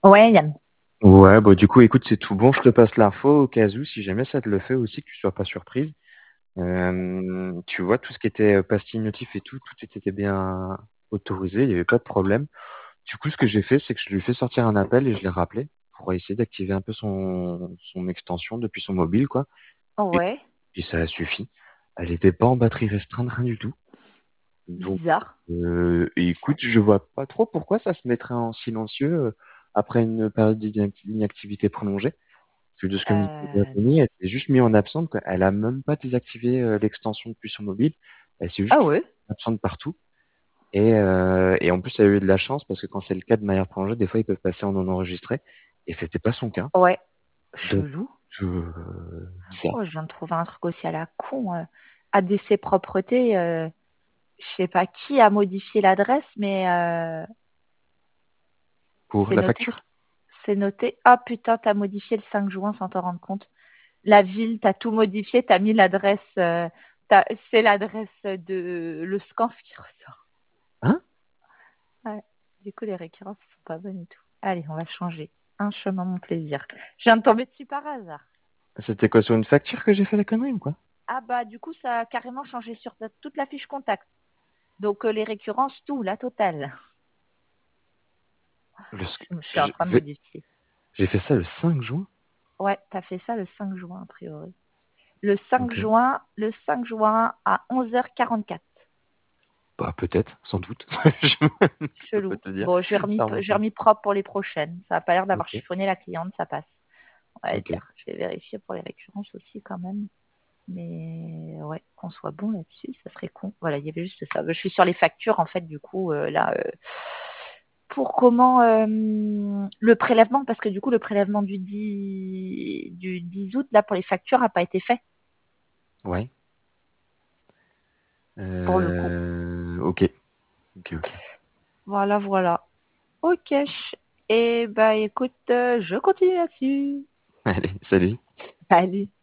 Ouais, Yann. Ouais, bah du coup, écoute, c'est tout bon. Je te passe l'info au cas où, si jamais ça te le fait aussi, que tu sois pas surprise. Tu vois, tout ce qui était pastille notif et tout était bien autorisé, il n'y avait pas de problème. Du coup, ce que j'ai fait, c'est que je lui ai fait sortir un appel et je l'ai rappelé pour essayer d'activer un peu son extension depuis son mobile, quoi. Et, Ouais, et ça a suffi. Elle était pas en batterie restreinte, rien du tout. Donc, bizarre. et écoute, je vois pas trop pourquoi ça se mettrait en silencieux après une période d'inactivité prolongée. Parce que de ce que me dit Virginie, Non. elle s'est juste mise en absente, quoi. Elle a même pas désactivé l'extension depuis son mobile. Elle s'est Ah juste ouais? absente partout. Et en plus, elle a eu de la chance parce que quand c'est le cas de manière prolongée, des fois, ils peuvent passer en non enregistré. Et c'était pas son cas. Ouais, Donc, chelou. bizarre. Oh, je viens de trouver un truc aussi à la con. ADC Propreté, je sais pas qui a modifié l'adresse, mais Pour c'est la noté. facture? C'est noté. Ah putain, t'as modifié le 5 juin sans t'en rendre compte. La ville, t'as tout modifié, t'as mis l'adresse. C'est l'adresse de le scanf qui ressort. Hein? Ouais. Du coup, les récurrences sont pas bonnes et tout. Allez, on va changer. Un chemin, mon plaisir. Je viens de tomber dessus par hasard. C'était quoi, sur une facture que j'ai fait la connerie ou quoi? Ah bah du coup, ça a carrément changé sur toute la fiche contact. Donc les récurrences, tout, la totale. Le sc- Je suis en j'ai train de modifier. j'ai fait ça le 5 juin? Ouais, t'as fait ça le 5 juin, a priori. Ok. Le 5 juin à 11h44. Bah, peut-être, sans doute. Je, je peux pas Chelou. te dire. Bon, Ça remonte j'ai pas. remis propre pour les prochaines. Ça a pas l'air d'avoir Ok. chiffonné la cliente, ça passe. On va Ok. dire. Je vais vérifier pour les récurrences aussi quand même. Mais ouais, qu'on soit bon là-dessus, ça serait con. Voilà, il y avait juste ça. Je suis sur les factures, en fait, du coup, là, pour comment le prélèvement, parce que du coup, le prélèvement du 10 août, là, pour les factures, n'a pas été fait, Ouais. pour le coup. Ok. Ok, ok. Voilà, voilà. Ok. Et bah, écoute, je continue là-dessus. Allez, salut. Salut.